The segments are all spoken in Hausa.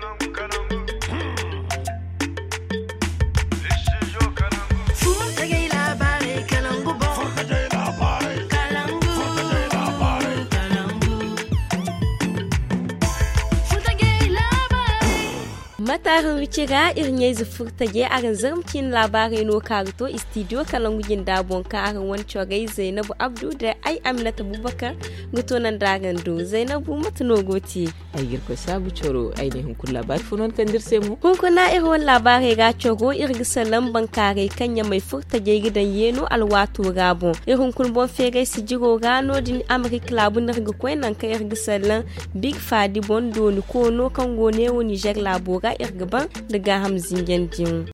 Matarin wicira irin furtage arin zarmcin labarai no karto studio kalangujin dabon ka arin wancan gai Zainabu Abdu da ai Aminata Abubakar gutonan dagan do Zainabu matano goti ai girko sabu choro ai ne hun labari funon kan dirse mu kun kuna irin labarai ga choro irgisa lamban kare kanya mai furtage gidan yeno alwato gabon irin kun bon fere si jiro gano din America labun daga koinan ka irgisa lan big fadi bondo ni ko no kan gone wo Niger labora irgaban daga hamzin yanjin.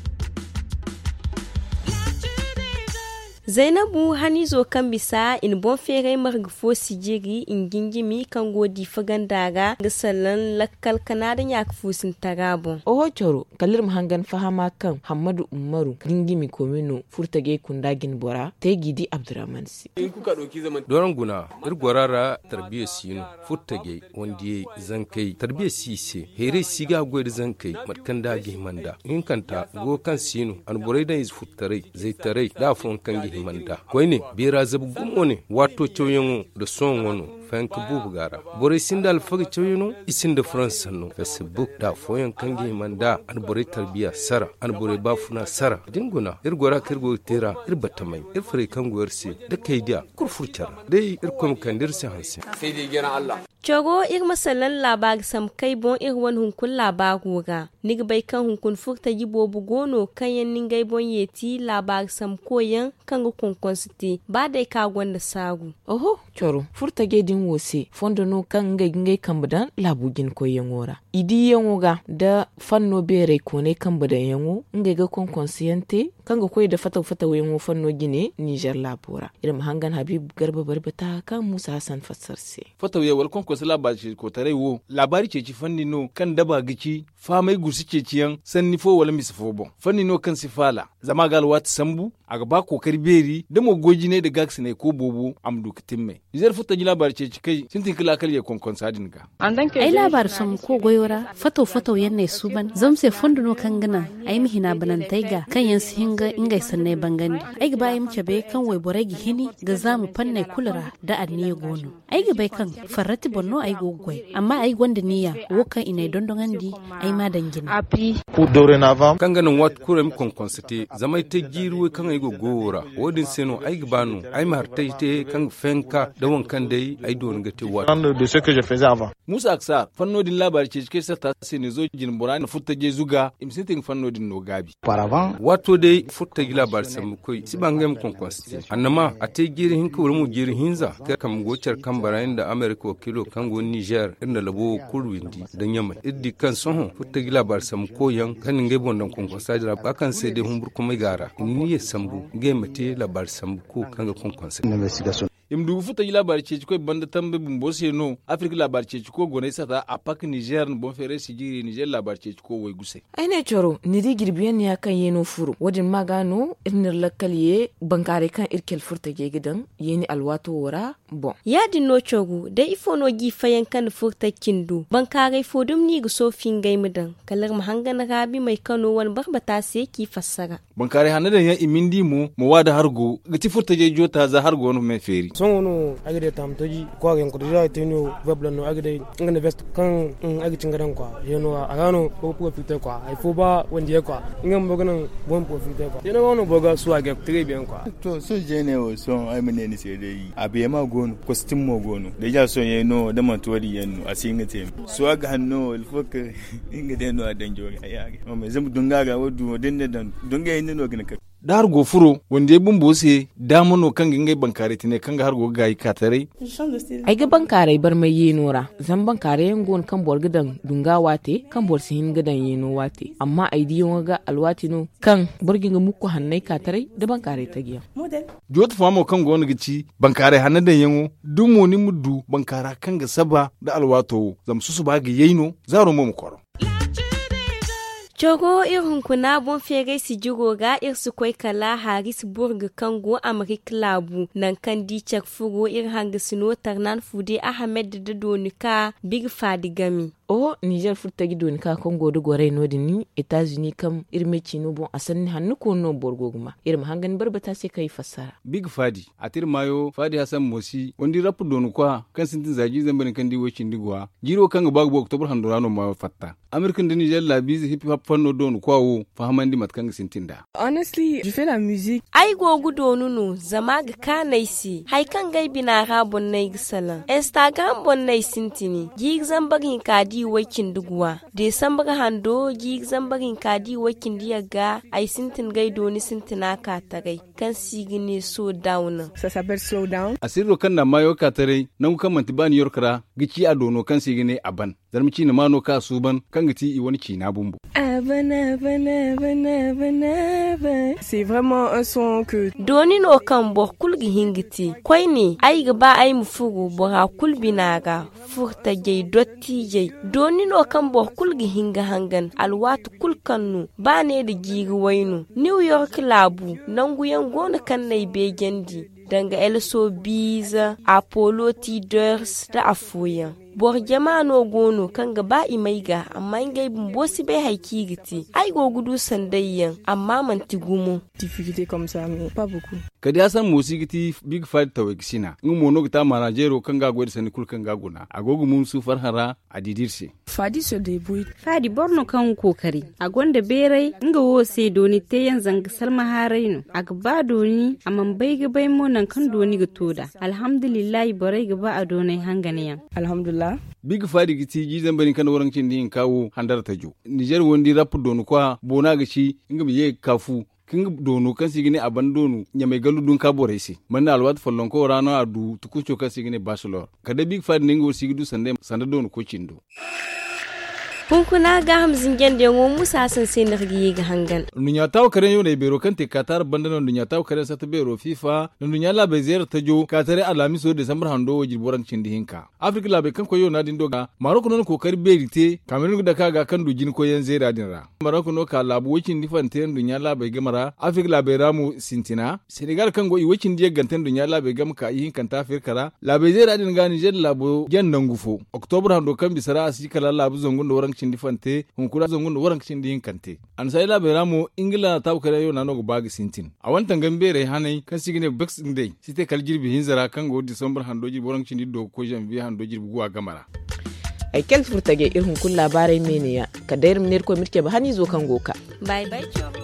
Zainabu hanizo kan bisa in bon fere margfo sijiri in gingimi kan godi fagandaga ga sallan lakkal kanadan ya kufusin tarabo. Oho choro kalir mahangan fahama kan Hamadu Umaru gingimi komino furtage kundagin bora te gidi Abdurrahman si. In kuka doki zaman doran guna irgwarara tarbiyar sino furtage wanda zankai tarbiyar sise here siga gwai zankai matkan dagi manda in kanta go kan sino an borai dan is futtare zai tare da fon kan himanda koyne bera zabu gumo ne wato cewyeno da son wono fanka bubu gara bore sinda alfagi cewyeno isinda france no facebook da foyan kan himanda an bore tarbiya sara an bore bafuna sara dinguna irgora kirgo tera irbatamai irfare kan goyarse da kaidiya kurfurcar dai irkom kandirse hansi sai dai gina Allah Chogo masalan labari sam kai bon wan hunkun labaru ga nigbai kan hunkun furta yibo bugono kayan ningai bon yeti labari sam koyan kan ga konkonsiti ba dai ka gwanda sagu. Oho choro furta gedin wose fondo no kan ngai kambadan labugin koyan wora. Idi yango da fanno bere kone kambadan yango ngai ga konkonsiyante kan ga koyi da fata wayan fanno gine Niger labora. Irin hangan Habib Garba Barbata kan Musa Hassan fassarse. Fata wayewal wasu labari ko tare wo labari ce ci fanni no kan daba gici famai gusi ce ciyan sanni fo wala misfo bon fanni no kan sifala zama gal wat sambu aga ba kokari beri da mo goji ne da gax ne ko bobo amdu kitimme izar futa ji labari ce ci kai sintin kila kal ya konkon sadin ga ai labar sam ko goyora fato yanne suban zamse fondo no kan gana ai mihina banantai ga kan yan hinga ingai sanne bangandi ai ga bayi mce be kan wai boregi hini ga zamu fanne kulara da anniye gono ai ga bai kan farrati bonno ai gogoi amma ai gwanda niya wokan ina dondongandi ai ma dangina api ku dore na vam kan ganin wat kurem konkonsite zamai te giruwe kan ai gogora wodin seno ai gbanu ai martai te kan fenka da wankan dai ai don ga te wat de ce que je faisais avant Musa aksa fanno din labari ce cike sata sai ne zo jin burana futta je zuga imsitin fanno din no gabi paravant wato dai futta gila bar sam koi sibangem konkonsite annama ate giri hin ko mu giri hinza ka kam gocar kan barayin da America kilo kango Niger inda labo kurwindi dan yamma iddi kan soho futta gila bar sam koyan kan ngai bondan konkonsa jira bakan sai dai humbur kuma gara ni ya sambu ngai mate labar sambu ko kanga konkonsa investigation imdu futa yi labari ce ko banda tambe bumbo se no Afrika labari ce ko gone sata a pak Niger bon fere sigiri Niger labari ce ko wai guse ai ne choro ni di girbiyan ya kan yeno furu wadin magano irnir lakaliye bankare kan irkel furta ge gidan yeni alwato wora bon ya dinno chogu da ifo no gi fayan kan furta kindu bankare fodum ni go sofin gaimudan kalar mahangana rabi mai Kano wan barbata se ki fassara bankare hanadan ya imindi mu wada hargo gati furta ge jota za hargo no me feri songono agade tamtoji ko agen ko deja tenio weblano agade ngane vest kan agiti ngadan kwa yeno agano ko profiter kwa il faut ba wonje kwa ngam boganan bon profiter kwa yeno wono boga su age très bien kwa to so jene o so ay meneni se dai abiyama gono costume mo gono deja so yeno da mantuwari yeno asingate so aga hanno il faut que ingade no adanjo ayage o me zamu dunga ga wodu denne dan dunga yeno no gina da har gofuro wanda ya bumbo se damono kan gingai bankare tine kan har go gai katare ai ga bankare bar mai yenora zan bankare yangon kan borgidan dunga wate kan borsin gidan yeno wate amma ai diyon ga alwati no kan borgin ga muku hannai katare da bankare ta giya jot famo kan go gici bankare hannadan yango dumo ni muddu bankara kan ga saba da alwato zam susu ba ga yeno zaro mu koro Chogo irin kuna bon fere si jigo ga irsu koi kala Harrisburg kango Amrik labu nan kan di cek fugo ir hangi sino tarnan fude Ahmed da donika Big Fadi gami. o Niger furtagi don ka Congo do gore no dini Etats-Unis kam irme chino bon asan hannu ko no borgoguma irma hangan barbata sai kai fassara big fadi atir mayo fadi hasan mosi wondi rapu donu kwa kan sintin zaji zamban kan di wacin digwa jiro kan ga bagbo October handorano ma fatta American de Niger la bizi hip hop fanno donu kwa wo fahamandi matkan sintinda. Honestly, je fais la musique. Ai gogu donunu zama ga kanaisi hay kan gai bina ga bonnai gisalan Instagram bonnai sintini gi zambagin kadi wakin dugwa de sambaga hando gi zambagin kadi wakin diyaga ai sintin gai doni sintina ka tagai kan sigine so down. Ça s'appelle slow down. Asiro kan na mayo ka tare nan kan mantibani yorkra gici a dono kan sigine aban zarmici na mano ka suban kan giti I wani ci na bumbu. C'est vraiment un son que doni no kan bo kulgi hingiti koy ni ai ga ba ai mufugu bo ha kulbinaga furta jey dotti jey doni no kan bo kulgi hinga hangan alwatu kulkannu ba ne da gigi wainu New York labu nangu gona kan nay be gendi danga elso biza Apollo Tiders da afuyan bor jamano gono kan ga ba imaiga amma ngai bumbosi bai haiki giti ai go gudu sandayyan amma manti gumo difficulté comme ça mais pas beaucoup kadi asan mosi giti big fight taweksina ngumo no gita manajero kan ga gwedi sani kul kan ga guna agogu mun su farhara adidirse fadi se débrouille fadi borno kan kokari agonda berai nga wo se doni te yanzan salma harainu agba doni amman bai ga bai mo nan kan doni ga toda alhamdulillah borai ga ba adonai hangane alhamdulillah big fadi giti jizan bani kan warancin din kawo handar tajo Niger wondi rap donu kwa bona ga shi inga biye kafu kin donu kan sigine aban donu nyamai galu dun ka borese manna alwat fallon ko rano adu tukucho kan sigine bachelor kada big fadi ningo sigidu sande donu ko cindo Punkuna ga hamzin gende ngo musa san sai nirgi ga hangan. Nunya taw karen yo ne bero kan te Qatar bandana nunya taw karen sa ta bero FIFA nunya la be zer ta jo Qatar alami so December hando wajir boran cindi hinka. Afrika la be kan ko yo na din doga Morocco non ko kari berite Cameroon da ka ga kan dujin ko yan zera din ra. Morocco no ka labu wacin difante nunya la be gamara Afrika la be ramu sintina Senegal kan go i wacin die gantan nunya la be gam ka yin kan ta Afrika ra la be zera din ga Niger labo yan nangufo October hando kan bisara asika la labu zongun do cindi fante hunkura zongun waran cindi hinkante an sai la beramu Ingila ta kare yo nano bagi sintin a wantan gambere hanai kan sigine boxing day site kaljirbi hinzara kan go December handoji waran cindi do ko janvier handoji bugu a gamara ai kel furtage irhun kun labarai meniya kadairim ner ko mirke ba hani zo kan goka bye bye